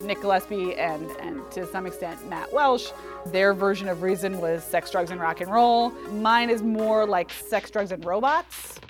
Nick Gillespie and to some extent Matt Welsh, their version of Reason was Sex, Drugs, and Rock and Roll. Mine is more like Sex, Drugs, and Robots.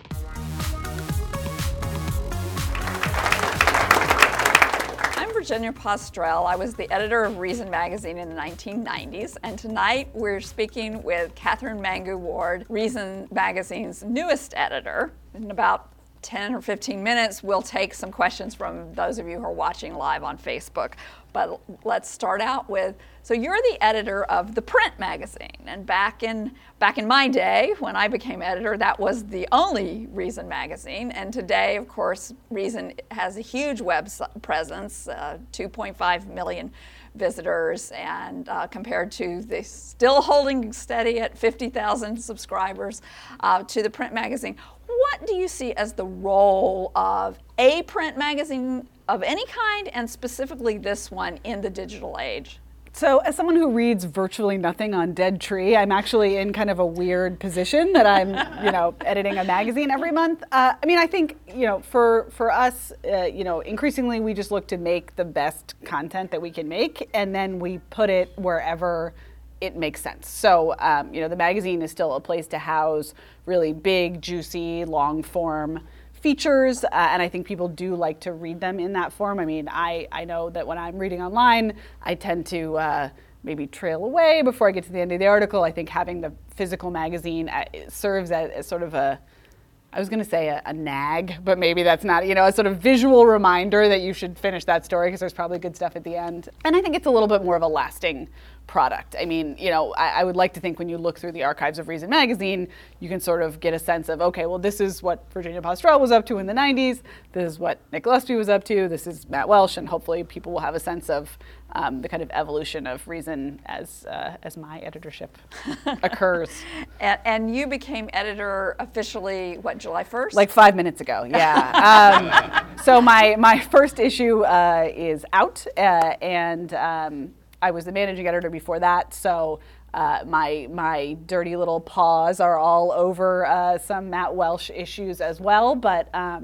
Virginia Postrel. I was the editor of Reason magazine in the 1990s, and tonight we're speaking with Catherine Mangu-Ward, Reason magazine's newest editor. In about 10 or 15 minutes, we'll take some questions from those of you who are watching live on Facebook. But let's start out with, so you're the editor of the print magazine, and back in my day, when I became editor, that was the only Reason magazine, and today, of course, Reason has a huge web presence, 2.5 million visitors, and compared to the still holding steady at 50,000 subscribers to the print magazine. What do you see as the role of a print magazine of any kind, and specifically this one, in the digital age? So as someone who reads virtually nothing on Dead Tree, I'm actually in kind of a weird position that I'm, editing a magazine every month. I think, for us, increasingly we just look to make the best content that we can make, and then we put it wherever it makes sense. So, the magazine is still a place to house really big, juicy, long form features, and I think people do like to read them in that form. I mean, I know that when I'm reading online, I tend to maybe trail away before I get to the end of the article. I think having the physical magazine serves as sort of a nag, but maybe that's not, a sort of visual reminder that you should finish that story because there's probably good stuff at the end. And I think it's a little bit more of a lasting product. I mean, I would like to think when you look through the archives of Reason magazine, you can sort of get a sense of, okay, well, this is what Virginia Postrel was up to in the 90s. This is what Nick Gillespie was up to. This is Matt Welsh, and hopefully people will have a sense of the kind of evolution of Reason as my editorship occurs. And you became editor officially, July 1st? Like 5 minutes ago, yeah. So my first issue is out, and I was the managing editor before that, so my dirty little paws are all over some Matt Welsh issues as well, but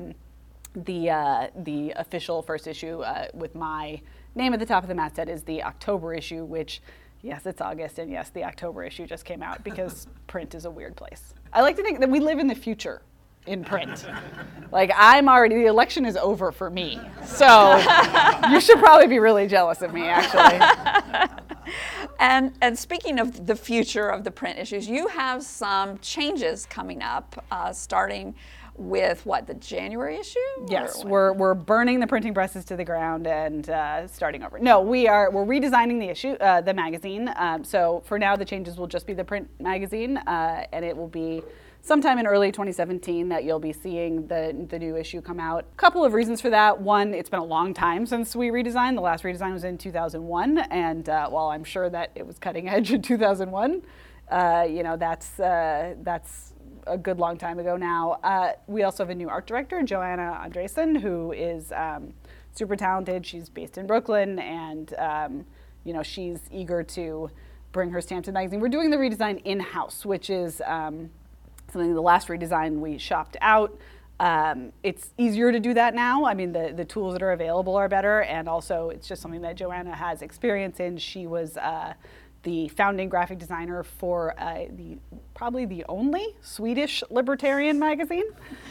the official first issue with my name at the top of the masthead is the October issue, which, yes, it's August, and yes, the October issue just came out because print is a weird place. I like to think that we live in the future in print. Like, the election is over for me. So you should probably be really jealous of me, actually. And speaking of the future of the print issues, you have some changes coming up, starting with the January issue? Yes, we're burning the printing presses to the ground and starting over. No, we're redesigning the issue, the magazine. So for now, the changes will just be the print magazine, and it will be sometime in early 2017 that you'll be seeing the new issue come out. A couple of reasons for that. One, it's been a long time since we redesigned. The last redesign was in 2001, and while I'm sure that it was cutting edge in 2001, that's a good long time ago now. We also have a new art director, Joanna Andresen, who is super talented. She's based in Brooklyn, and she's eager to bring her stamp to the magazine. We're doing the redesign in-house, which is something the last redesign we shopped out. It's easier to do that now. I mean, the tools that are available are better, and also it's just something that Joanna has experience in. She was the founding graphic designer for probably the only Swedish libertarian magazine,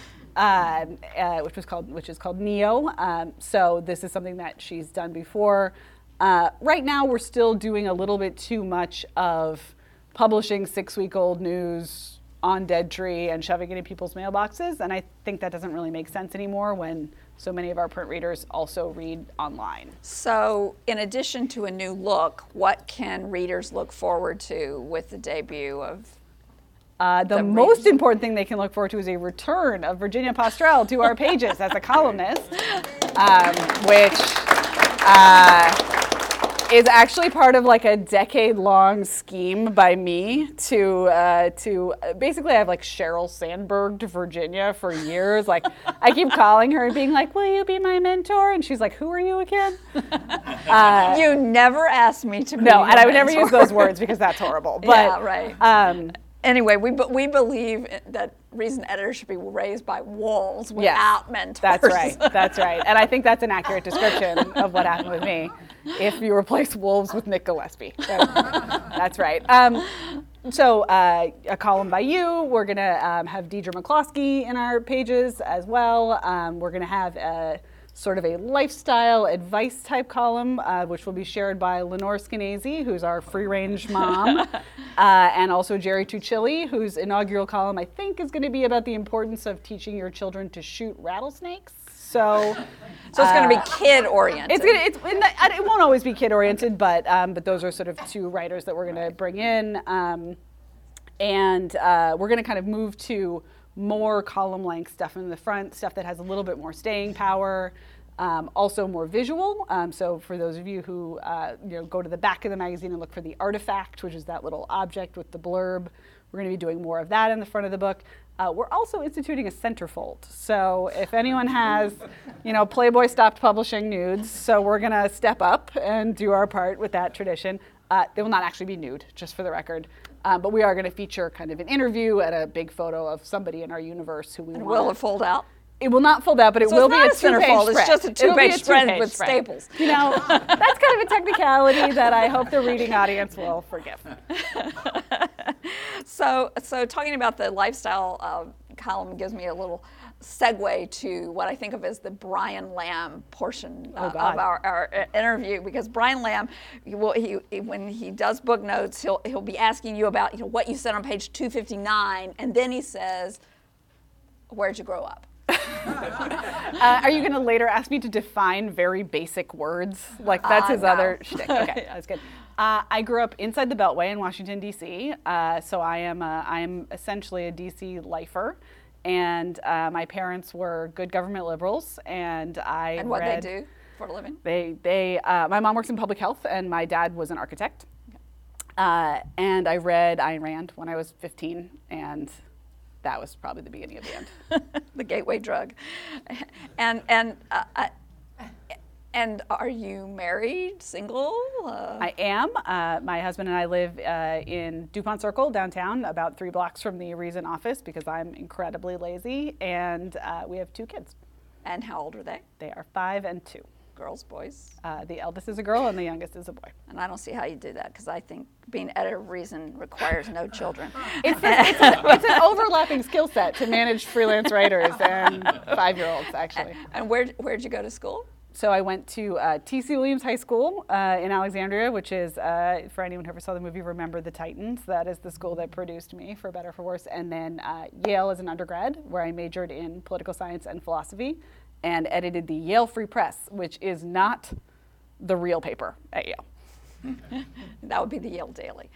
which is called Neo. So this is something that she's done before. Right now, we're still doing a little bit too much of publishing 6-week-old news on Dead Tree and shoving it in people's mailboxes, and I think that doesn't really make sense anymore when so many of our print readers also read online. So in addition to a new look, what can readers look forward to with the debut of the most important thing they can look forward to is a return of Virginia Postrel to our pages as a columnist, which is actually part of like a decade-long scheme by me to basically I have like Sheryl Sandberg to Virginia for years. Like I keep calling her and being like, "Will you be my mentor?" And she's like, "Who are you again?" You never asked me to be No, and I would mentor. never use those words because that's horrible. But, yeah, right. Anyway, we believe that Reason editors should be raised by wolves without mentors. That's right. That's right. And I think that's an accurate description of what happened with me. if you replace wolves with Nick Gillespie. That's right. So a column by you. We're going to have Deidre McCloskey in our pages as well. We're going to have a sort of a lifestyle advice type column, which will be shared by Lenore Skenazy, who's our free-range mom, and also Jerry Tuccilli, whose inaugural column, I think, is going to be about the importance of teaching your children to shoot rattlesnakes. So it's going to be kid-oriented. It won't always be kid-oriented, but those are sort of two writers that we're going to bring in. And we're going to kind of move to more column-length stuff in the front, stuff that has a little bit more staying power, also more visual. So for those of you who go to the back of the magazine and look for the artifact, which is that little object with the blurb, we're going to be doing more of that in the front of the book. We're also instituting a centerfold. So if anyone has, Playboy stopped publishing nudes, so we're going to step up and do our part with that tradition. They will not actually be nude, just for the record. But we are going to feature kind of an interview and a big photo of somebody in our universe who we want. Will it fold out? It will not fold out, but it will be a two-page spread. It's just a two-page spread with staples. That's kind of a technicality that I hope the reading audience will forgive. So talking about the lifestyle column gives me a little segue to what I think of as the Brian Lamb portion of our interview, because Brian Lamb, when he does book notes, he'll be asking you about what you said on page 259, and then he says, "Where'd you grow up?" Are you going to later ask me to define very basic words? Like that's his other shtick. Okay, that's good. I grew up inside the Beltway in Washington, D.C., so I'm essentially a D.C. lifer. And my parents were good government liberals, and And what they do for a living? My mom works in public health, and my dad was an architect. And I read Ayn Rand when I was 15, and that was probably the beginning of the end. The gateway drug. And are you married, single? I am. My husband and I live in DuPont Circle downtown, about 3 blocks from the Reason office, because I'm incredibly lazy, and we have 2 kids. And how old are they? They are 5 and 2. Girls, boys? The eldest is a girl and the youngest is a boy. And I don't see how you do that, because I think being editor of Reason requires no children. It's an overlapping skill set to manage freelance writers and 5-year-olds, actually. And where'd you go to school? So I went to T.C. Williams High School in Alexandria, which is, for anyone who ever saw the movie Remember the Titans, that is the school that produced me, for better or for worse. And then Yale as an undergrad, where I majored in political science and philosophy, and edited the Yale Free Press, which is not the real paper at Yale. That would be the Yale Daily.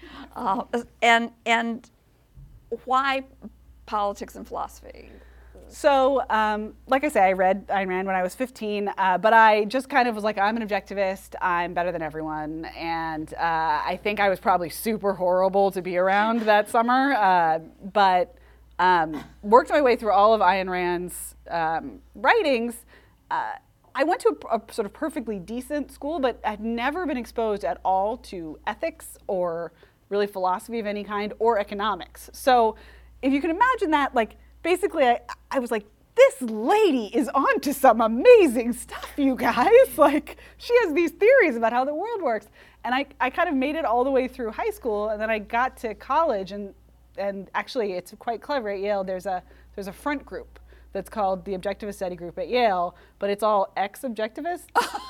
And why politics and philosophy? So, like I say, I read Ayn Rand when I was 15, but I just kind of was like, I'm an objectivist, I'm better than everyone, and I think I was probably super horrible to be around that summer, but worked my way through all of Ayn Rand's writings. I went to a sort of perfectly decent school, but I'd never been exposed at all to ethics or really philosophy of any kind or economics. So if you can imagine that, like, basically, I was like, this lady is onto some amazing stuff, you guys. Like, she has these theories about how the world works. And I kind of made it all the way through high school, and then I got to college, and actually, it's quite clever at Yale. There's a front group that's called the Objectivist Study Group at Yale, but it's all ex-objectivists.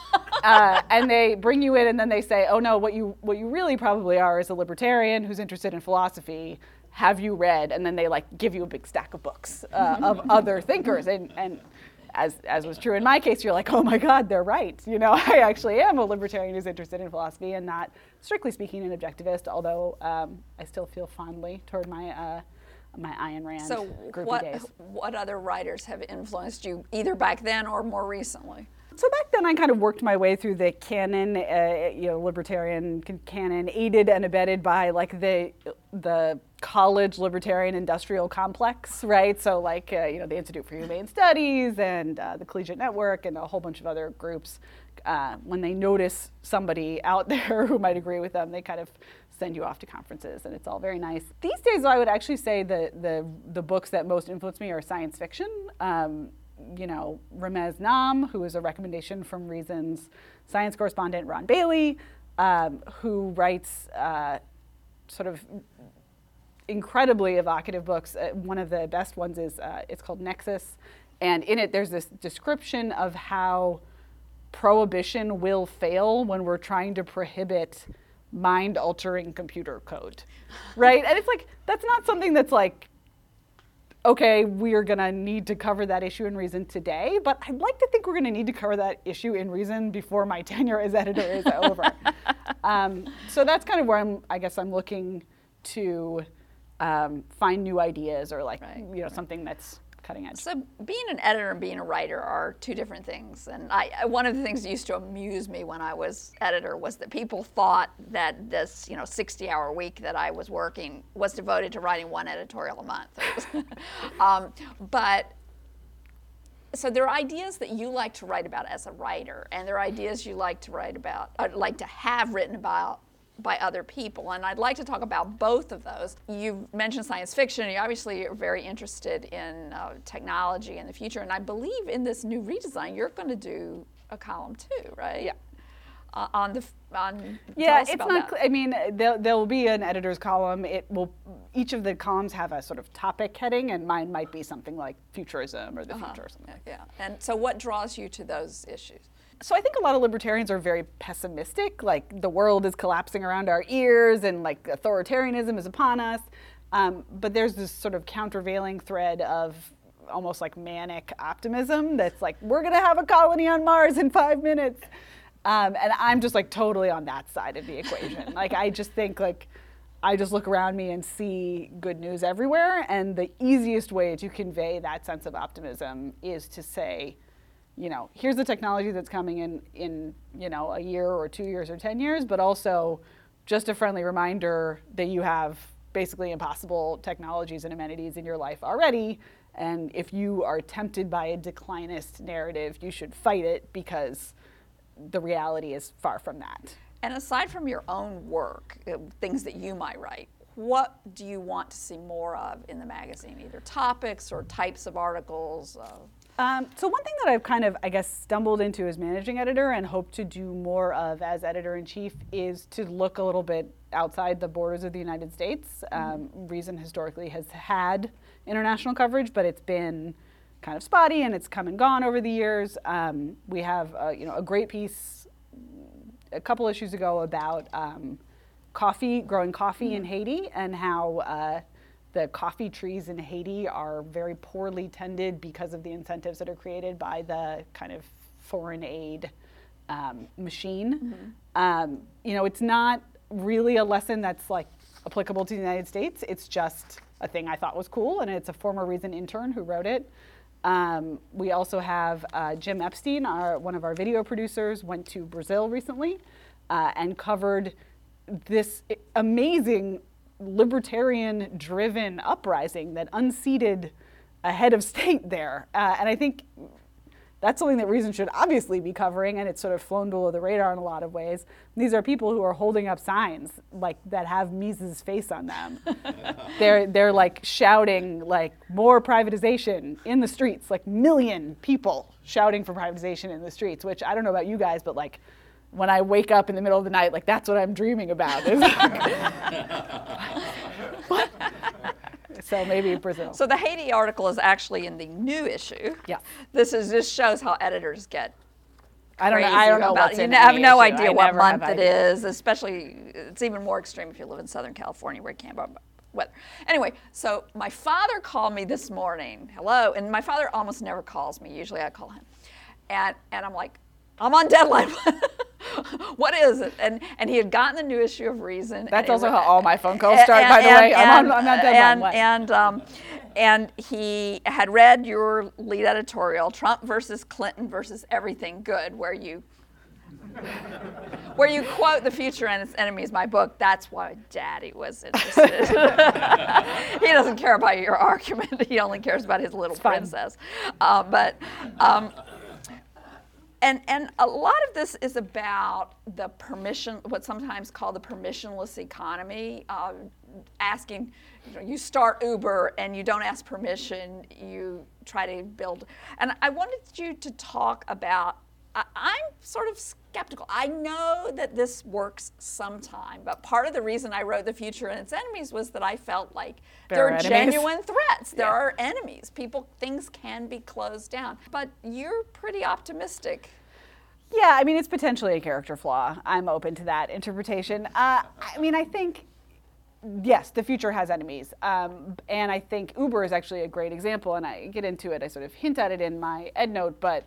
And they bring you in, and then they say, oh no, what you really probably are is a libertarian who's interested in philosophy. Have you read? And then they give you a big stack of books of other thinkers. And as was true in my case, you're like, oh my God, they're right. I actually am a libertarian who's interested in philosophy and not, strictly speaking, an objectivist, although I still feel fondly toward my Ayn Rand groupie days. What other writers have influenced you, either back then or more recently? So back then I kind of worked my way through the canon, libertarian canon, aided and abetted by the college libertarian industrial complex, right? So the Institute for Humane Studies and the Collegiate Network and a whole bunch of other groups, when they notice somebody out there who might agree with them, they kind of send you off to conferences, and it's all very nice. These days, I would actually say the books that most influence me are science fiction. Ramez Nam, who is a recommendation from Reason's science correspondent Ron Bailey, who writes sort of incredibly evocative books. One of the best ones is it's called Nexus, and in it there's this description of how prohibition will fail when we're trying to prohibit mind-altering computer code, right? And it's like, that's not something that's like, okay, we're gonna need to cover that issue in Reason today, but I'd like to think we're gonna need to cover that issue in Reason before my tenure as editor is over. So that's kind of where I'm looking to find new ideas or something that's cutting edge. So being an editor and being a writer are two different things. And one of the things that used to amuse me when I was editor was that people thought that this 60-hour week that I was working was devoted to writing one editorial a month. So there are ideas that you like to write about as a writer, and there are ideas you like to write about, like to have written about by other people, and I'd like to talk about both of those. You mentioned science fiction. You obviously are very interested in technology and the future, and I believe in this new redesign, you're going to do a column too, right? Yeah. Yeah, it's not. I mean, there will be an editor's column. Each of the columns have a sort of topic heading, and mine might be something like futurism or the future or something. Yeah. And so, what draws you to those issues? So I think a lot of libertarians are very pessimistic, like the world is collapsing around our ears and like authoritarianism is upon us. But there's this sort of countervailing thread of almost like manic optimism that's like, we're gonna have a colony on Mars in 5 minutes. And I'm just like totally on that side of the equation. Like I just think I just look around me and see good news everywhere. And the easiest way to convey that sense of optimism is to say, here's the technology that's coming in a year or 2 years or 10 years, but also just a friendly reminder that you have basically impossible technologies and amenities in your life already. And if you are tempted by a declinist narrative, you should fight it because the reality is far from that. And aside from your own work, things that you might write, what do you want to see more of in the magazine, either topics or types of articles? So one thing that I've kind of, stumbled into as managing editor and hope to do more of as editor-in-chief is to look a little bit outside the borders of the United States. Reason historically has had international coverage, but it's been kind of spotty and it's come and gone over the years. We have a great piece a couple issues ago about growing coffee in Haiti and how the coffee trees in Haiti are very poorly tended because of the incentives that are created by the kind of foreign aid machine. It's not really a lesson that's like applicable to the United States. It's just a thing I thought was cool, and it's a former Reason intern who wrote it. We also have Jim Epstein, one of our video producers, went to Brazil recently and covered this amazing libertarian-driven uprising that unseated a head of state there. And I think that's something that Reason should obviously be covering, and it's sort of flown below the radar in a lot of ways. These are people who are holding up signs that have Mises' face on them. They're like shouting like more privatization in the streets, like million people shouting for privatization in the streets, which I don't know about you guys, but like when I wake up in the middle of the night, like that's what I'm dreaming about. What? So maybe Brazil. So the Haiti article is actually in the new issue. Yeah. This shows how editors get I don't know about what's it. in You have any no issue. idea I what never month have it idea. is, especially it's even more extreme if you live in Southern California where you can't buy weather. Anyway, so my father called me this morning. Hello. And my father almost never calls me. Usually I call him. And I'm like, I'm on deadline. What is it? And he had gotten the new issue of Reason. That's also how all my phone calls start, by the way. I'm on deadline. And he had read your lead editorial, Trump versus Clinton versus Everything Good, where you quote The Future and Its Enemies, my book. That's why Daddy was interested. He doesn't care about your argument. He only cares about his little princess. And a lot of this is about the what's sometimes called the permissionless economy. asking, you start Uber and you don't ask permission, you try to build. And I wanted you to talk about, I'm sort of skeptical. I know that this works sometime, but part of the reason I wrote The Future and Its Enemies was that I felt like there are genuine threats. There are enemies. Things can be closed down. But you're pretty optimistic. Yeah, I mean, it's potentially a character flaw. I'm open to that interpretation. I mean, I think, yes, the future has enemies. And I think Uber is actually a great example, and I get into it, I sort of hint at it in my EndNote, but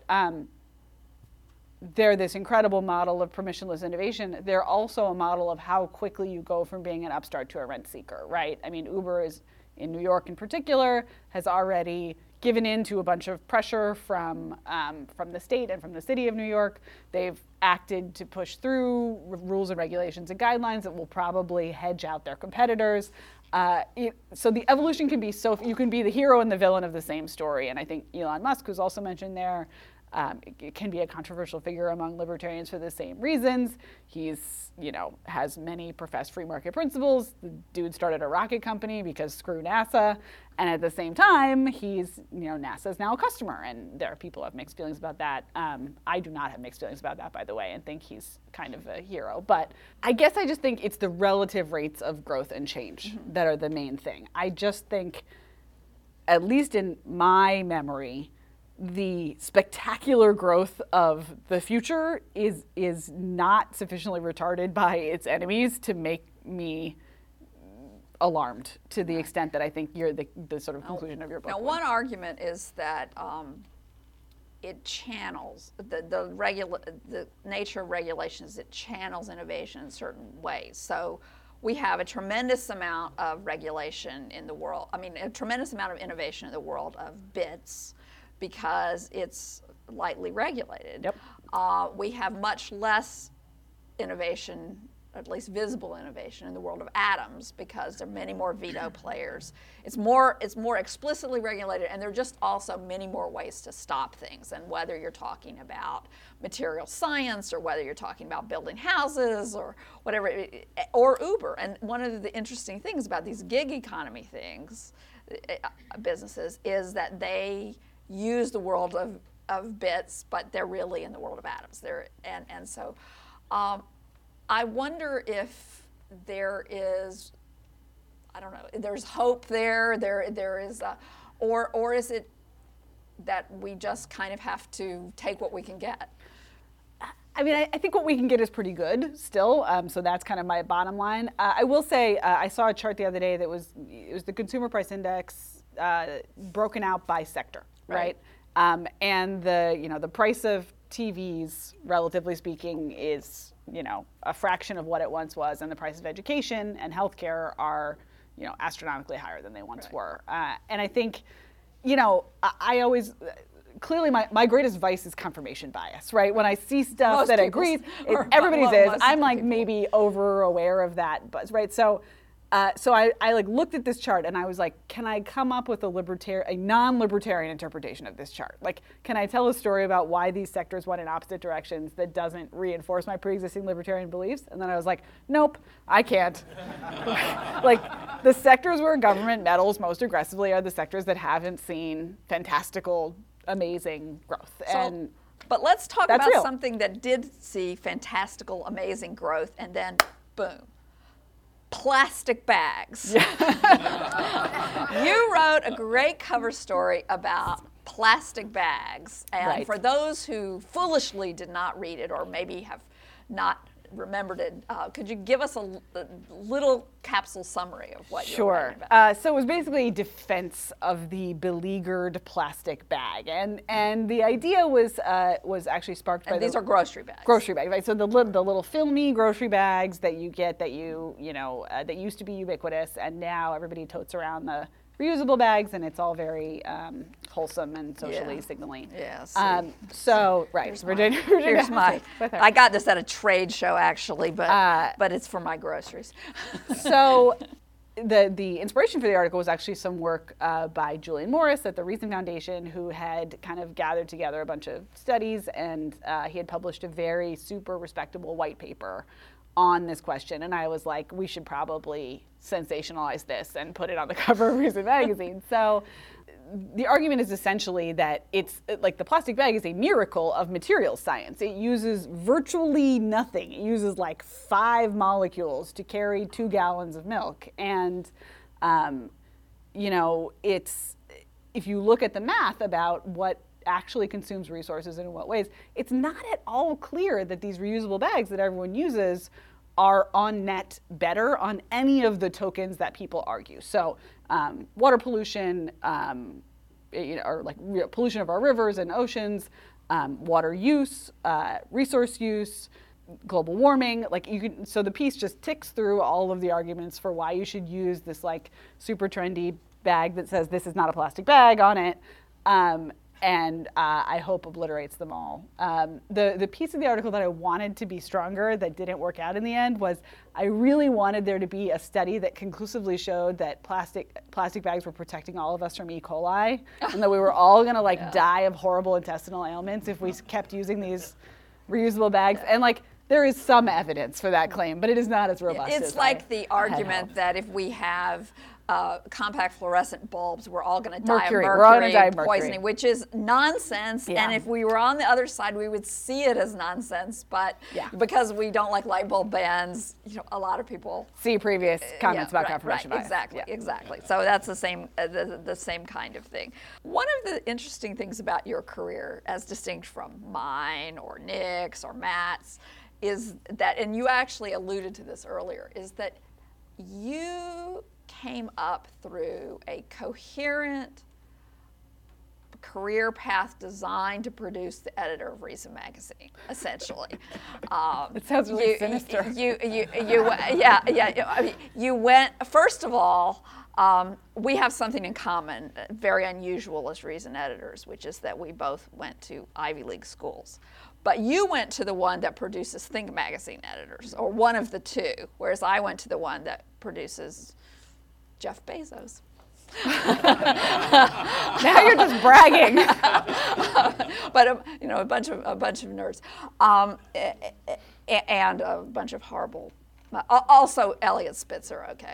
they're this incredible model of permissionless innovation. They're also a model of how quickly you go from being an upstart to a rent seeker, right? I mean, Uber is, in New York in particular, has already given in to a bunch of pressure from the state and from the city of New York. They've acted to push through rules and regulations and guidelines that will probably hedge out their competitors. So the evolution can be you can be the hero and the villain of the same story. And I think Elon Musk, who's also mentioned there, it can be a controversial figure among libertarians for the same reasons. He's, has many professed free market principles. The dude started a rocket company because screw NASA. And at the same time, NASA's now a customer. And there are people who have mixed feelings about that. I do not have mixed feelings about that, by the way, and think he's kind of a hero. But I guess I just think it's the relative rates of growth and change that are the main thing. I just think, at least in my memory, the spectacular growth of the future is not sufficiently retarded by its enemies to make me alarmed to the extent that I think you're the sort of conclusion of your book. Now, one argument is that it channels the nature of regulations. It channels innovation in certain ways. So we have a tremendous amount of regulation in the world. I mean, a tremendous amount of innovation in the world of bits, because it's lightly regulated. Yep. We have much less innovation, at least visible innovation, in the world of atoms, because there are many more veto players. It's more explicitly regulated, and there are just also many more ways to stop things. And whether you're talking about material science, or whether you're talking about building houses, or whatever, or Uber. And one of the interesting things about these gig economy businesses, is that they use the world of bits, but they're really in the world of atoms. So I wonder if there is, I don't know, there's hope there. There is, or is it that we just kind of have to take what we can get? I mean, I think what we can get is pretty good still. So that's kind of my bottom line. I will say I saw a chart the other day that was the consumer price index broken out by sector. Right. And the price of TVs, relatively speaking, is, a fraction of what it once was. And the price of education and healthcare are, astronomically higher than they once were. And I think, I always, clearly my greatest vice is confirmation bias, right? When I see stuff that agrees, everybody's is, I'm like maybe over aware of that buzz, right? So I looked at this chart and I was like, can I come up with a non-libertarian interpretation of this chart? Like, can I tell a story about why these sectors went in opposite directions that doesn't reinforce my pre-existing libertarian beliefs? And then I was like, nope, I can't. Like, the sectors where government meddles most aggressively are the sectors that haven't seen fantastical, amazing growth. But let's talk about something that did see fantastical, amazing growth, and then boom. Plastic bags. You wrote a great cover story about plastic bags. And for those who foolishly did not read it, or maybe have not remembered it, could you give us a little capsule summary of what you're writing about? So it was basically a defense of the beleaguered plastic bag, and the idea was actually sparked by these are grocery bags. Grocery bags, right? So the little filmy grocery bags that you get that that used to be ubiquitous, and now everybody totes around the reusable bags, and it's all very wholesome and socially signaling. Yes. Virginia, I got this at a trade show actually, but it's for my groceries. So the inspiration for the article was actually some work by Julian Morris at the Reason Foundation, who had kind of gathered together a bunch of studies, and he had published a very super respectable white paper on this question, and I was like, we should probably sensationalize this and put it on the cover of Reason magazine. So the argument is essentially that it's like the plastic bag is a miracle of materials science. It uses virtually nothing. It uses like 5 molecules to carry 2 gallons of milk. And, it's, if you look at the math about what actually consumes resources and in what ways, it's not at all clear that these reusable bags that everyone uses are on net better on any of the tokens that people argue. So water pollution, or like pollution of our rivers and oceans, water use, resource use, global warming. So the piece just ticks through all of the arguments for why you should use this like super trendy bag that says this is not a plastic bag on it. And I hope obliterates them all. The piece of the article that I wanted to be stronger that didn't work out in the end was I really wanted there to be a study that conclusively showed that plastic bags were protecting all of us from E. coli, and that we were all gonna die of horrible intestinal ailments if we kept using these reusable bags. And there is some evidence for that claim, but it is not as robust. It's like the argument that if we have compact fluorescent bulbs, we're all going to die of mercury poisoning, which is nonsense. Yeah. And if we were on the other side, we would see it as nonsense. But because we don't like light bulb bans, a lot of people see previous comments about confirmation bias. Exactly. So that's the same kind of thing. One of the interesting things about your career, as distinct from mine or Nick's or Matt's, is that, and you actually alluded to this earlier, is that you came up through a coherent career path designed to produce the editor of Reason magazine, essentially. It sounds really sinister. You went, first of all, we have something in common, very unusual as Reason editors, which is that we both went to Ivy League schools. But you went to the one that produces Think magazine editors, or one of the two, whereas I went to the one that produces Jeff Bezos. Now you're just bragging. But a bunch of nerds, and a bunch of horrible. Also, Elliot Spitzer. Okay,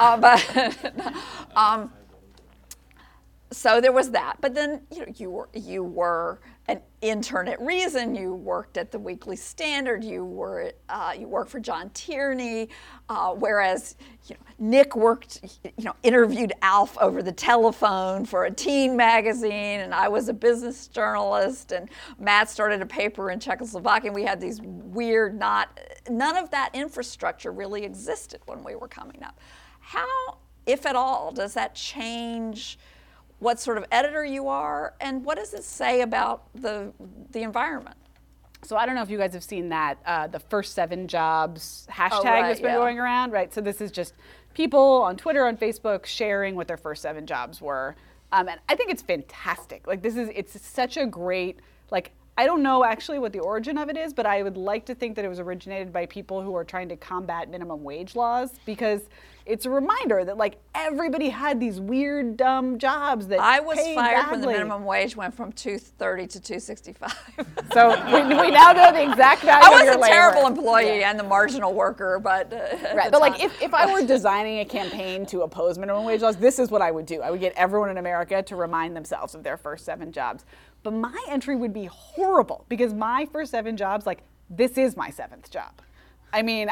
so there was that. But then you were an intern at Reason. You worked at the Weekly Standard. You worked for John Tierney, whereas Nick interviewed Alf over the telephone for a teen magazine, and I was a business journalist, and Matt started a paper in Czechoslovakia. And we had these weird, none of that infrastructure really existed when we were coming up. How, if at all, does that change what sort of editor you are, and what does it say about the environment? So I don't know if you guys have seen that, the First 7 Jobs hashtag that's been going around, right? So this is just people on Twitter, on Facebook, sharing what their first 7 jobs were. And I think it's fantastic. It's such a great, I don't know actually what the origin of it is, but I would like to think that it was originated by people who are trying to combat minimum wage laws, because it's a reminder that everybody had these weird, dumb jobs that I was paid fired badly. when the minimum wage went from $2.30 to $2.65. So we now know the exact value of your labor. I was a terrible employee and the marginal worker, but right. But if I were designing a campaign to oppose minimum wage laws, this is what I would do. I would get everyone in America to remind themselves of their first 7 jobs. But my entry would be horrible, because my first 7 jobs, this is my 7th job. I mean,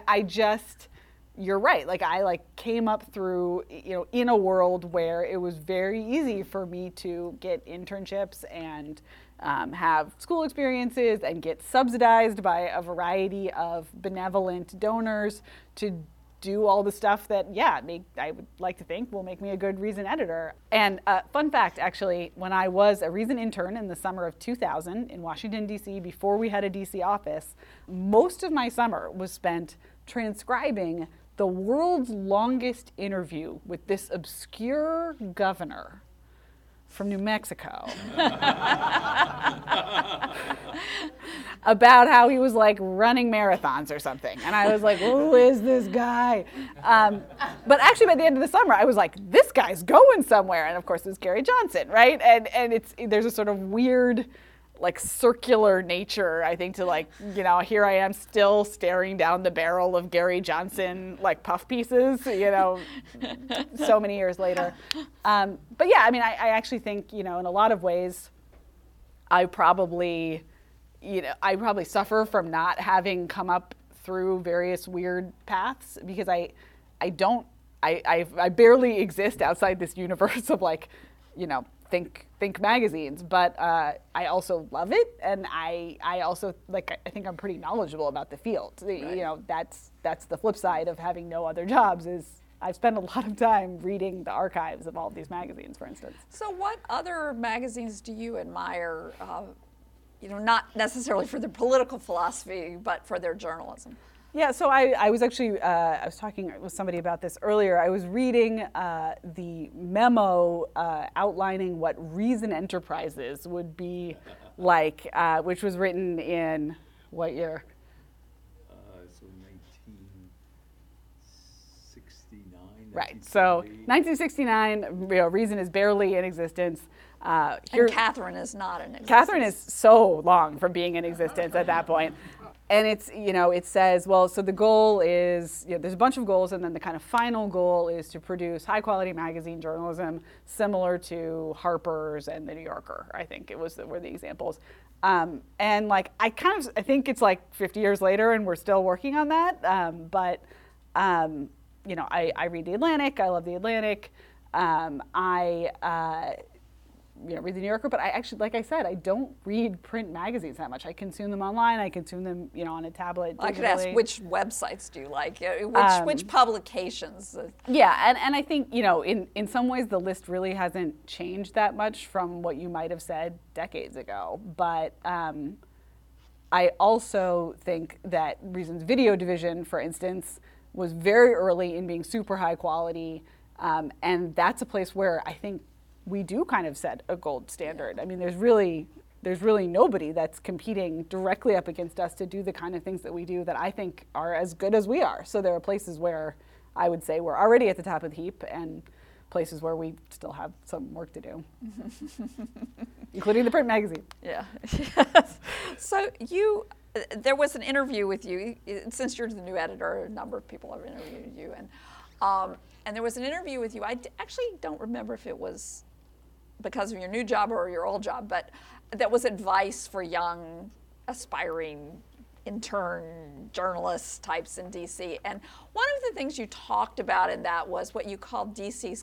you're right. I came up through, in a world where it was very easy for me to get internships and have school experiences and get subsidized by a variety of benevolent donors to do all the stuff that, I would like to think will make me a good Reason editor. And fun fact, actually, when I was a Reason intern in the summer of 2000 in Washington, D.C., before we had a D.C. office, most of my summer was spent transcribing the world's longest interview with this obscure governor from New Mexico about how he was running marathons or something. And I was like, who is this guy? But actually by the end of the summer, I was like, this guy's going somewhere. And of course, it's Gary Johnson, right? And there's a sort of weird like circular nature, I think, to like, here I am still staring down the barrel of Gary Johnson like puff pieces, so many years later. But yeah, I mean, I actually think, in a lot of ways, I probably suffer from not having come up through various weird paths, because I barely exist outside this universe of like, think magazines, but I also love it, and I also I think I'm pretty knowledgeable about the field. Right. That's the flip side of having no other jobs, is I've spent a lot of time reading the archives of all of these magazines, for instance. So what other magazines do you admire, not necessarily for their political philosophy, but for their journalism? Yeah, so I was actually, I was talking with somebody about this earlier. I was reading the memo outlining what Reason Enterprises would be like, which was written in what year? So 1969. Right, so 1969, Reason is barely in existence. And Catherine is not in existence. Catherine is so long from being in existence at that point. And it's, it says, well, so the goal is, there's a bunch of goals, and then the kind of final goal is to produce high quality magazine journalism similar to Harper's and the New Yorker, I think were the examples. And like, I think it's like 50 years later and we're still working on that. But I read The Atlantic, I love The Atlantic. Read the New Yorker, but I actually, like I said, I don't read print magazines that much. I consume them online. I consume them, on a tablet. I could ask, which websites do you like? Which publications? Yeah, and I think, in some ways the list really hasn't changed that much from what you might have said decades ago. But I also think that Reason's video division, for instance, was very early in being super high quality, and that's a place where I think we do kind of set a gold standard. I mean, there's really nobody that's competing directly up against us to do the kind of things that we do that I think are as good as we are. So there are places where I would say we're already at the top of the heap, and places where we still have some work to do, including the print magazine. Yeah. So there was an interview with you, since you're the new editor, a number of people have interviewed you, and there was an interview with you. I actually don't remember if it was because of your new job or your old job, but that was advice for young, aspiring intern journalist types in DC. And one of the things you talked about in that was what you called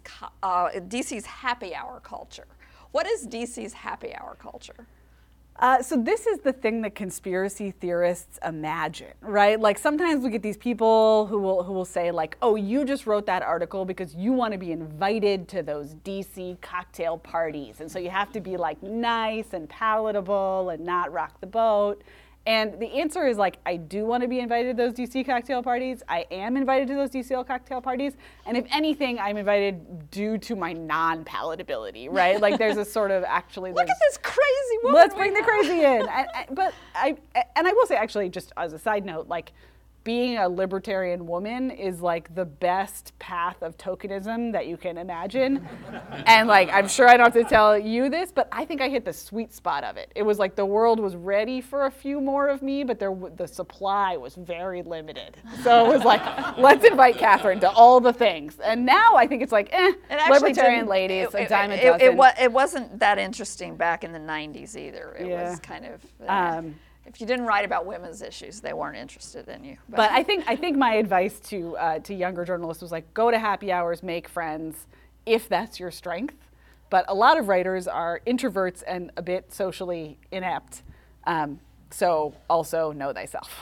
DC's happy hour culture. What is DC's happy hour culture? So this is the thing that conspiracy theorists imagine, right? Like sometimes we get these people who will say like, oh, you just wrote that article because you want to be invited to those DC cocktail parties. And so you have to be like nice and palatable and not rock the boat. And the answer is like, I do want to be invited to those DC cocktail parties. I am invited to those DC cocktail parties. And if anything, I'm invited due to my non-palatability, right? Like there's a sort of actually... Look at this crazy woman. Let's bring the crazy in. But I will say actually, just as a side note, like being a libertarian woman is like the best path of tokenism that you can imagine. And like, I'm sure I don't have to tell you this, but I think I hit the sweet spot of it. It was like the world was ready for a few more of me, but the supply was very limited. So it was like, let's invite Catherine to all the things. And now I think it's like, libertarian ladies, a dime a dozen. It wasn't that interesting back in the 90s either. It was kind of... if you didn't write about women's issues, they weren't interested in you. But I think my advice to younger journalists was like, go to happy hours, make friends, if that's your strength. But a lot of writers are introverts and a bit socially inept. So also know thyself.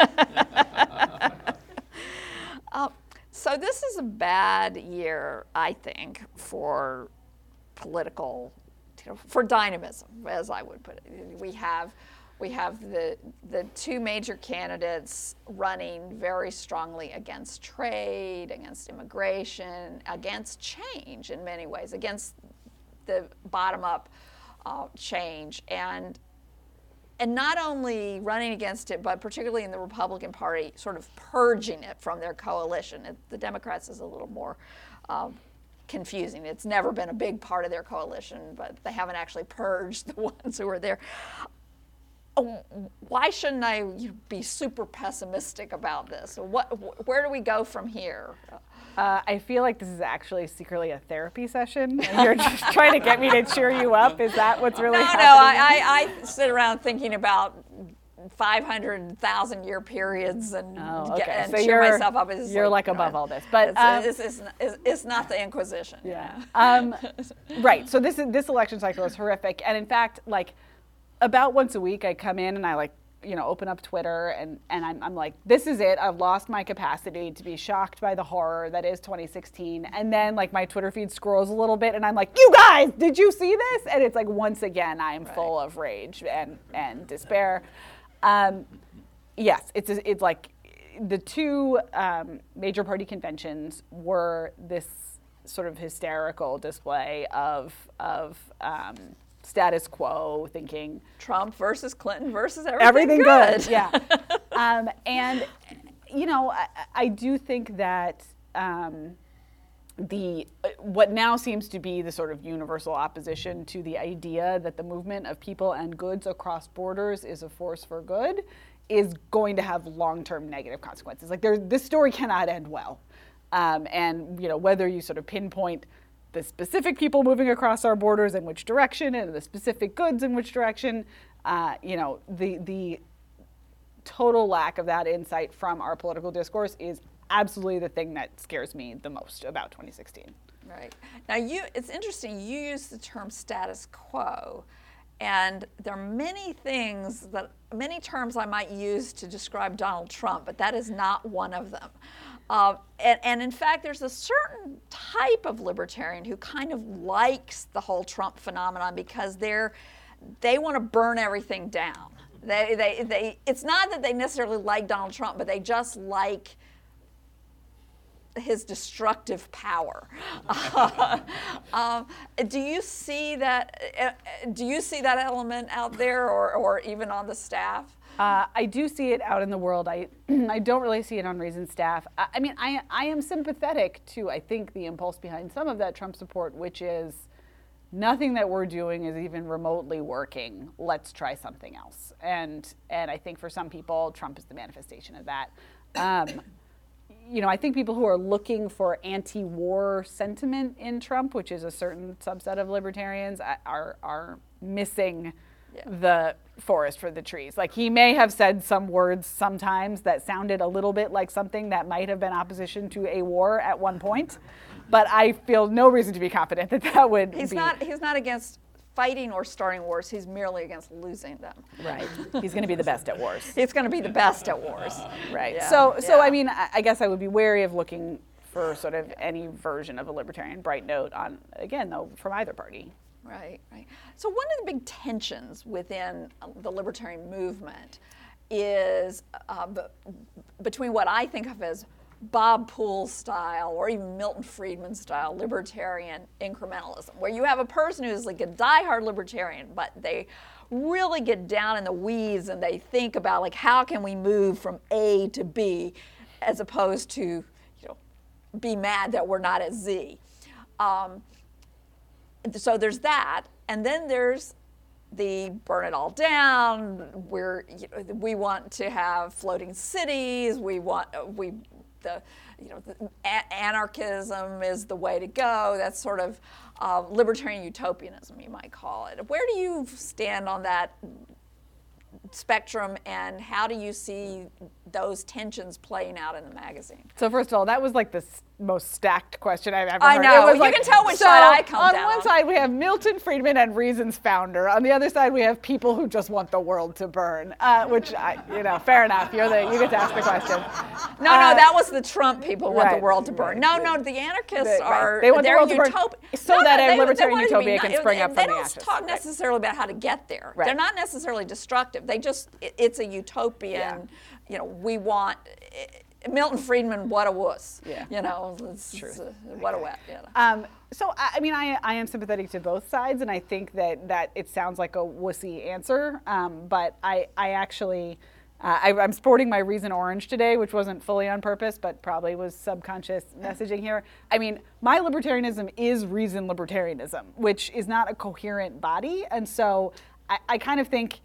So this is a bad year, I think, for political, for dynamism, as I would put it. We have the two major candidates running very strongly against trade, against immigration, against change in many ways, against the bottom-up change. And not only running against it, but particularly in the Republican Party, sort of purging it from their coalition. The Democrats is a little more confusing. It's never been a big part of their coalition, but they haven't actually purged the ones who were there. why shouldn't I be super pessimistic about this? Where do we go from here? I feel like this is actually secretly a therapy session, and you're just trying to get me to cheer you up. Is that what's really happening? No, I sit around thinking about 500,000 year periods and, and so cheer myself up. You're like above all this, but it's not the Inquisition. Yeah. Right. So this election cycle is horrific, and in fact, like about once a week, I come in and I open up Twitter and I'm like, this is it. I've lost my capacity to be shocked by the horror that is 2016. And then like my Twitter feed scrolls a little bit and I'm like, you guys, did you see this? And it's like, once again, I am full of rage and despair. Yes, it's like the two major party conventions were this sort of hysterical display of status quo thinking. Trump versus Clinton versus everything good. Yeah. And, I do think that what now seems to be the sort of universal opposition to the idea that the movement of people and goods across borders is a force for good is going to have long-term negative consequences. Like this story cannot end well. And, whether you sort of pinpoint the specific people moving across our borders in which direction and the specific goods in which direction, the total lack of that insight from our political discourse is absolutely the thing that scares me the most about 2016. Right. Now, it's interesting, you use the term status quo, and there are many terms I might use to describe Donald Trump, but that is not one of them. And in fact, there's a certain type of libertarian who kind of likes the whole Trump phenomenon because they want to burn everything down. It's not that they necessarily like Donald Trump, but they just like his destructive power. Do you see that? Do you see that element out there, or even on the staff? I do see it out in the world. I don't really see it on Reason staff. I am sympathetic to, I think, the impulse behind some of that Trump support, which is nothing that we're doing is even remotely working. Let's try something else. And I think for some people, Trump is the manifestation of that. I think people who are looking for anti-war sentiment in Trump, which is a certain subset of libertarians, are missing the forest for the trees. Like, he may have said some words sometimes that sounded a little bit like something that might have been opposition to a war at one point, but I feel no reason to be confident that would He's not against fighting or starting wars. He's merely against losing them. Right. He's going to be the best at wars. He's going to be the best at wars. Right. Yeah. So I guess I would be wary of looking for sort of any version of a libertarian bright note on, again, though, from either party. Right. So one of the big tensions within the libertarian movement is between what I think of as Bob Poole style or even Milton Friedman style libertarian incrementalism, where you have a person who's like a diehard libertarian, but they really get down in the weeds and they think about like, how can we move from A to B, as opposed to be mad that we're not at Z. So there's that, and then there's the burn it all down. We want to have floating cities. Anarchism is the way to go. That's sort of libertarian utopianism, you might call it. Where do you stand on that spectrum, and how do you see those tensions playing out in the magazine? So first of all, that was like the most stacked question I've ever heard. I know. You can tell which side I come down. On one side, we have Milton Friedman and Reason's founder. On the other side, we have people who just want the world to burn, which, fair enough. You get to ask the question. No, that was the Trump people want the world to burn. No, the anarchists are, they want the world to burn so that a libertarian utopia can spring up from the ashes. They don't talk necessarily about how to get there. Right. They're not necessarily destructive. It's a utopian, we want... Milton Friedman, what a wuss. Yeah. What a wet. So, I am sympathetic to both sides, and I think that it sounds like a wussy answer, but I actually, I'm sporting my Reason orange today, which wasn't fully on purpose, but probably was subconscious messaging here. My libertarianism is Reason libertarianism, which is not a coherent body, and so I kind of think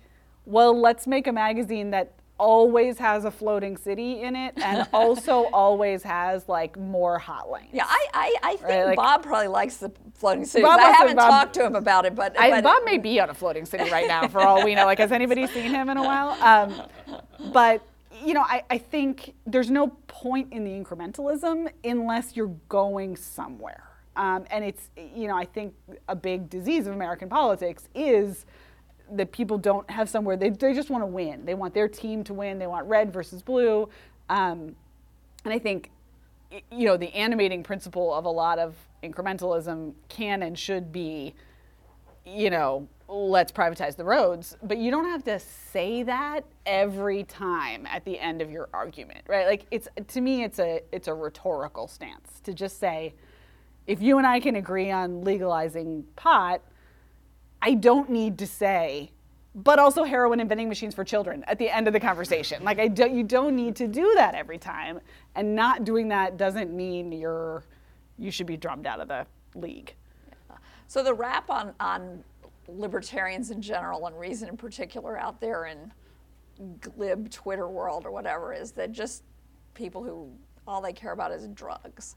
well, let's make a magazine that always has a floating city in it and also always has like more hot lanes. Yeah, I think Right, like- Bob probably likes the floating cities. Bob I must have- haven't talked to him about it, but Bob may be on a floating city right now for all we know. Like, has anybody seen him in a while? But, you know, I think there's no point in the incrementalism unless you're going somewhere. And it's, you know, I think a big disease of American politics is that people don't have somewhere, they just want to win. They want their team to win. They want red versus blue. And I think, you know, the animating principle of a lot of incrementalism can and should be, you know, let's privatize the roads. But you don't have to say that every time at the end of your argument, right? Like, it's, to me, it's a rhetorical stance to just say, if you and I can agree on legalizing pot, I don't need to say, but also heroin and vending machines for children at the end of the conversation. Like, you don't need to do that every time. And not doing that doesn't mean you should be drummed out of the league. So the rap on libertarians in general and Reason in particular out there in glib Twitter world or whatever is that just people who all they care about is drugs.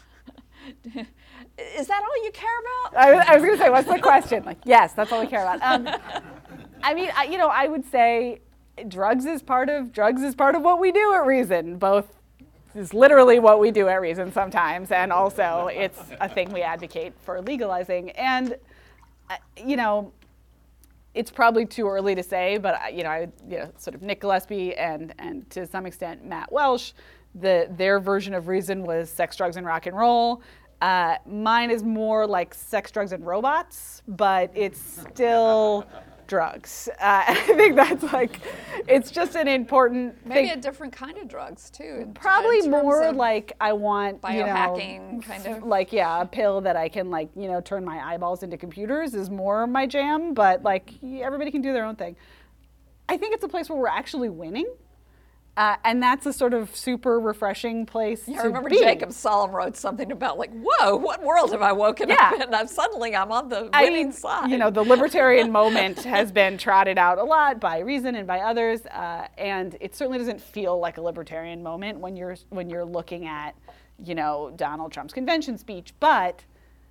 Is that all you care about? I was going to say, what's the question? Like, yes, that's all we care about. I mean, you know, I would say drugs is part of what we do at Reason. Both is literally what we do at Reason sometimes, and also it's a thing we advocate for legalizing. And you know, it's probably too early to say, but you know, sort of Nick Gillespie and to some extent Matt Welsh, their version of Reason was sex, drugs, and rock and roll. Mine is more like sex, drugs, and robots, but it's still drugs. I think that's like, it's just an important Maybe thing. a different kind of drugs too. Probably in terms more of like I want, biohacking kind of. like, yeah, a pill that I can like, you know, turn my eyeballs into computers is more my jam, but like everybody can do their own thing. I think it's a place where we're actually winning. And that's a sort of super refreshing place Yeah, to I remember be. Jacob Solom wrote something about like, whoa, what world have I woken Yeah. up in? Suddenly I'm on the I winning mean, side. you know, the libertarian moment has been trotted out a lot by Reason and by others, and it certainly doesn't feel like a libertarian moment when you're looking at, you know, Donald Trump's convention speech. But,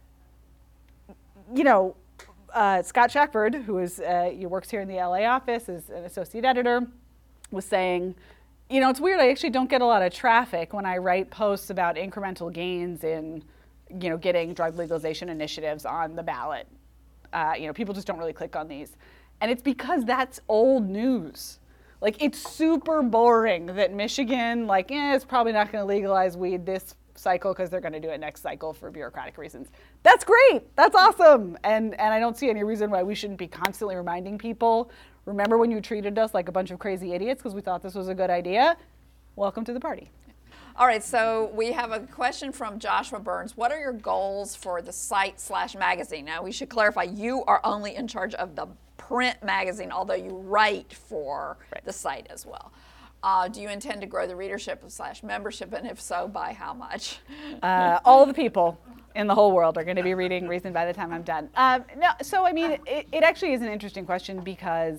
you know, Scott Shackford, who works here in the LA office as an associate editor, was saying, you know, it's weird. I actually don't get a lot of traffic when I write posts about incremental gains in, you know, getting drug legalization initiatives on the ballot. You know, people just don't really click on these. And it's because that's old news. Like, it's super boring that Michigan, like, it's probably not going to legalize weed this cycle because they're going to do it next cycle for bureaucratic reasons. That's great. That's awesome. And I don't see any reason why we shouldn't be constantly reminding people, remember when you treated us like a bunch of crazy idiots because we thought this was a good idea? Welcome to the party. All right, so we have a question from Joshua Burns. What are your goals for the site/magazine? Now, we should clarify, you are only in charge of the print magazine, although you write for the site as well. Do you intend to grow the readership/membership, and if so, by how much? All the people in the whole world are going to be reading Reason by the time I'm done. No, so I mean, it actually is an interesting question because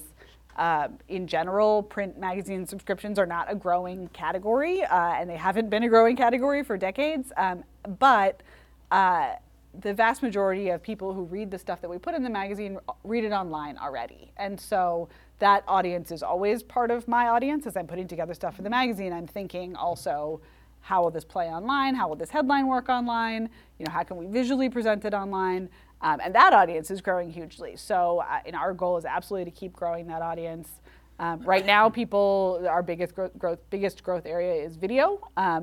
in general, print magazine subscriptions are not a growing category, and they haven't been a growing category for decades. But the vast majority of people who read the stuff that we put in the magazine read it online already. And so that audience is always part of my audience. As I'm putting together stuff for the magazine, I'm thinking also, how will this play online? How will this headline work online? You know, how can we visually present it online? And that audience is growing hugely. So our goal is absolutely to keep growing that audience. Right now, our biggest growth area is video,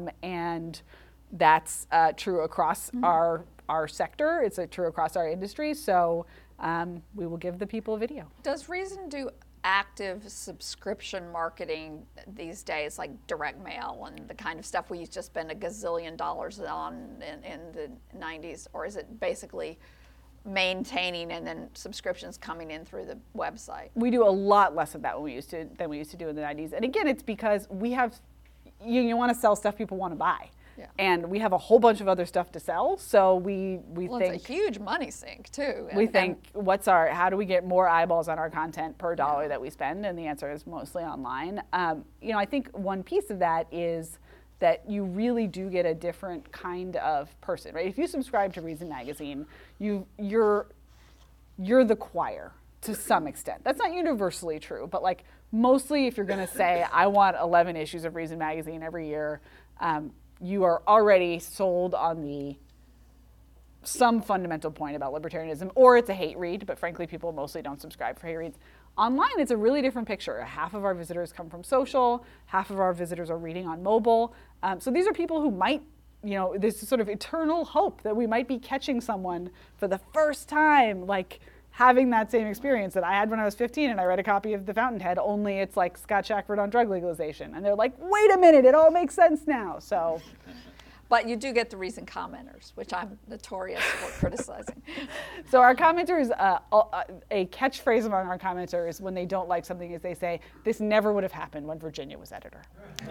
and that's true across our sector. It's true across our industry. So we will give the people video. Does Reason do active subscription marketing these days, like direct mail and the kind of stuff we used to spend $1 gazillion on in the 90s? Or is it basically maintaining and then subscriptions coming in through the website? We do a lot less of that than we used to do in the 90s. And again, it's because we have, you want to sell stuff people want to buy. Yeah. And we have a whole bunch of other stuff to sell. So we Well, think it's a huge money sink too. we think how do we get more eyeballs on our content per dollar that we spend? And the answer is mostly online. I think one piece of that is that you really do get a different kind of person, right? If you subscribe to Reason Magazine, you're the choir to some extent. That's not universally true, but like mostly if you're gonna say, I want 11 issues of Reason Magazine every year, you are already sold on some fundamental point about libertarianism, or it's a hate read, but frankly, people mostly don't subscribe for hate reads. Online, it's a really different picture. Half of our visitors come from social, half of our visitors are reading on mobile. So these are people who might, there's sort of eternal hope that we might be catching someone for the first time, like having that same experience that I had when I was 15 and I read a copy of The Fountainhead, only it's like Scott Shackford on drug legalization. And they're like, wait a minute, it all makes sense now. So. But you do get the Reason commenters, which I'm notorious for criticizing. So our commenters, a catchphrase among our commenters when they don't like something is they say, this never would have happened when Virginia was editor.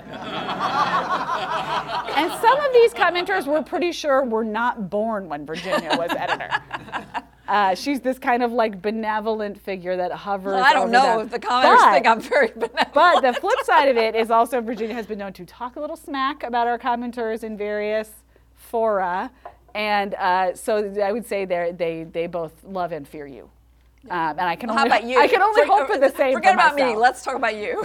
And some of these commenters we're pretty sure were not born when Virginia was editor. She's this kind of like benevolent figure that hovers over I don't know them. if the commenters think I'm very benevolent. But the flip side of it is also Virginia has been known to talk a little smack about our commenters in various fora. And so I would say they both love and fear you. And I can How about you? I can only hope for the same Forget for about myself. me. Let's talk about you.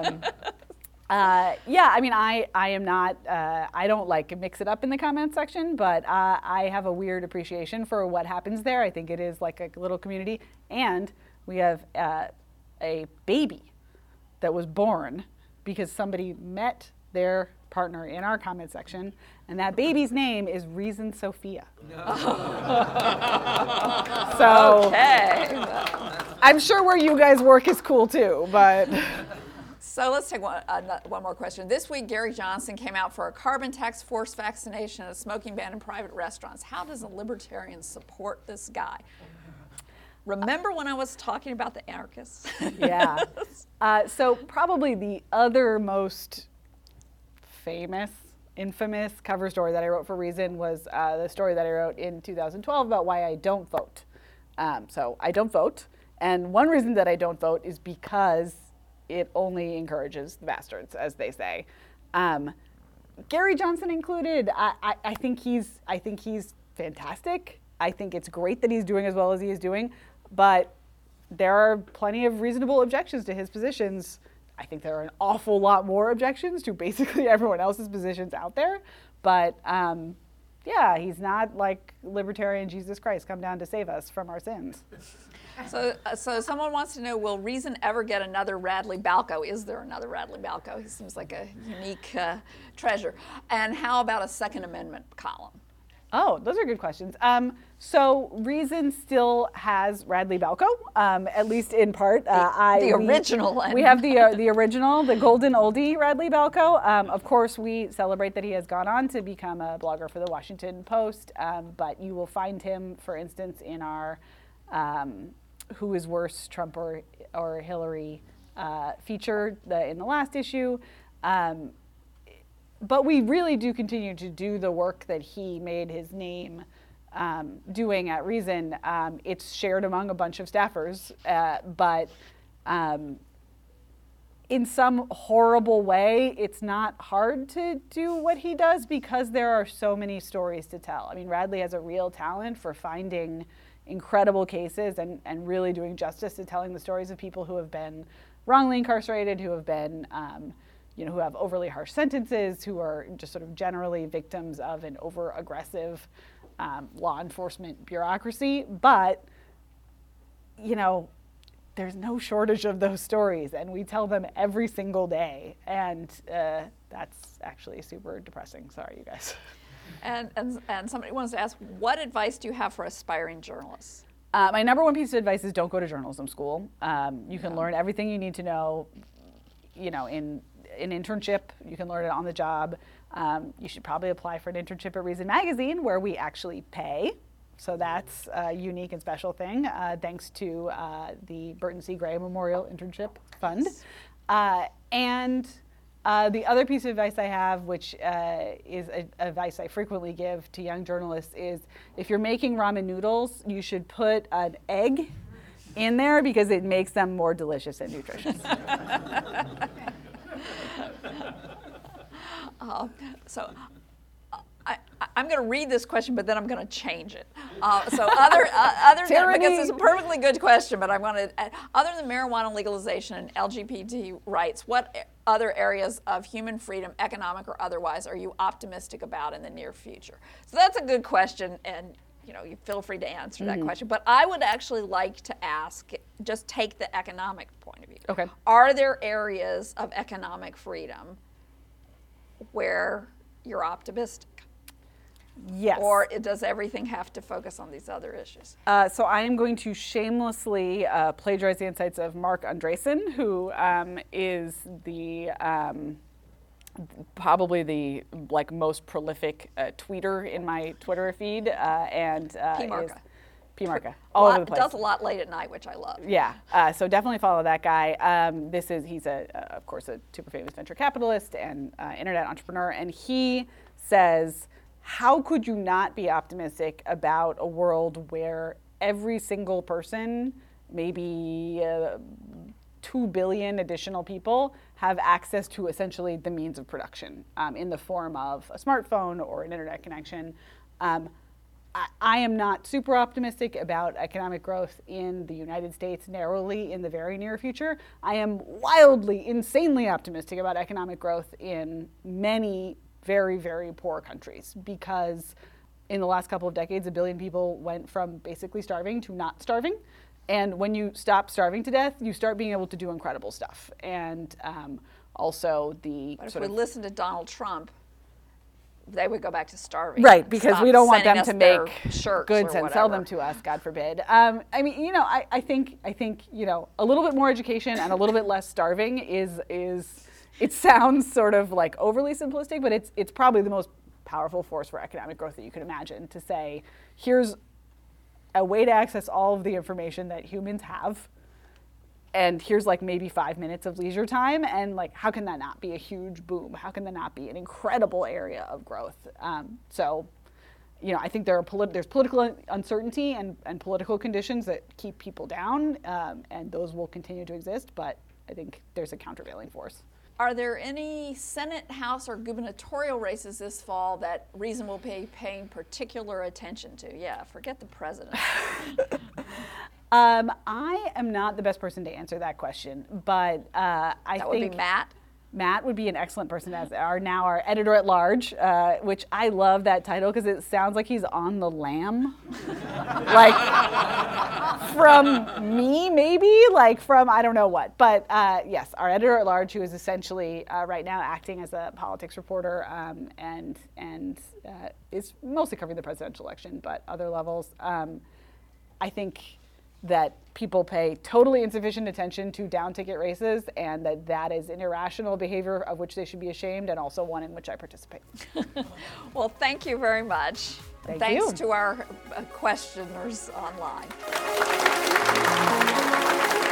I am not, I don't like mix it up in the comment section, but I have a weird appreciation for what happens there. I think it is like a little community. And we have a baby that was born because somebody met their partner in our comment section, and that baby's name is Reason Sophia. So Okay. I'm sure where you guys work is cool too, but. So let's take one more question. This week, Gary Johnson came out for a carbon tax, forced vaccination, and a smoking ban in private restaurants. How does a libertarian support this guy? Remember when I was talking about the anarchists? Yeah. So probably the other most infamous cover story that I wrote for Reason was the story that I wrote in 2012 about why I don't vote. So I don't vote. And one reason that I don't vote is because it only encourages the bastards, as they say. Gary Johnson included. I think he's fantastic. I think it's great that he's doing as well as he is doing, but there are plenty of reasonable objections to his positions. I think there are an awful lot more objections to basically everyone else's positions out there. But yeah, he's not like libertarian Jesus Christ come down to save us from our sins. So someone wants to know, will Reason ever get another Radley Balco? Is there another Radley Balco? He seems like a unique treasure. And how about a Second Amendment column? Oh, those are good questions. So Reason still has Radley Balco, at least in part. The original one. We have the original, the golden oldie Radley Balco. Of course, we celebrate that he has gone on to become a blogger for the Washington Post, but you will find him, for instance, in our Who is Worse, Trump or Hillary feature in the last issue. But we really do continue to do the work that he made his name doing at Reason. It's shared among a bunch of staffers, but in some horrible way, it's not hard to do what he does because there are so many stories to tell. I mean, Radley has a real talent for finding incredible cases and really doing justice to telling the stories of people who have been wrongly incarcerated, who have been who have overly harsh sentences, who are just sort of generally victims of an over-aggressive law enforcement bureaucracy. But, there's no shortage of those stories, and we tell them every single day. And that's actually super depressing. Sorry, you guys. And somebody wants to ask, what advice do you have for aspiring journalists? My number one piece of advice is don't go to journalism school. You can learn everything you need to know, in an internship. You can learn it on the job. You should probably apply for an internship at Reason Magazine, where we actually pay. So that's a unique and special thing, thanks to the Burton C. Gray Memorial Internship Fund. And The other piece of advice I have, which is advice I frequently give to young journalists, is if you're making ramen noodles, you should put an egg in there because it makes them more delicious and nutritious. I'm going to read this question, but then I'm going to change it. Other than, because it's a perfectly good question, but I wanted, other than marijuana legalization and LGBT rights, what other areas of human freedom, economic or otherwise, are you optimistic about in the near future? So that's a good question, and you feel free to answer that question. But I would actually like to ask, just take the economic point of view. Okay. Are there areas of economic freedom where you're optimistic? Yes. Or does everything have to focus on these other issues? So I am going to shamelessly plagiarize the insights of Mark Andreessen, who is the probably the most prolific tweeter in my Twitter feed, and P-Marca, all over the place. Does a lot late at night, which I love. Yeah, so definitely follow that guy. He's of course a super famous venture capitalist and internet entrepreneur, and he says, how could you not be optimistic about a world where every single person, maybe 2 billion additional people, have access to essentially the means of production in the form of a smartphone or an internet connection? I am not super optimistic about economic growth in the United States narrowly in the very near future. I am wildly, insanely optimistic about economic growth in many very, very poor countries, because in the last couple of decades, 1 billion people went from basically starving to not starving. And when you stop starving to death, you start being able to do incredible stuff. And also the But if sort we of listen to Donald Trump, they would go back to starving. right, because we don't want them to make shirts goods and sell them to us, God forbid. I think a little bit more education and a little bit less starving is it sounds sort of like overly simplistic, but it's probably the most powerful force for economic growth that you could imagine, to say, here's a way to access all of the information that humans have, and here's maybe 5 minutes of leisure time, and how can that not be a huge boom? How can that not be an incredible area of growth? I think there's political uncertainty and political conditions that keep people down, and those will continue to exist, but I think there's a countervailing force. Are there any Senate, House, or gubernatorial races this fall that Reason will be paying particular attention to? Yeah, forget the president. I am not the best person to answer that question, but I think that would be Matt. Matt would be an excellent person as our editor-at-large, which I love that title because it sounds like he's on the lam. From me, maybe, from I don't know what. But yes, our editor-at-large, who is essentially right now acting as a politics reporter and is mostly covering the presidential election, but other levels. I think that people pay totally insufficient attention to down-ticket races, and that is an irrational behavior of which they should be ashamed, and also one in which I participate. Well, thank you very much. Thanks to our questioners online.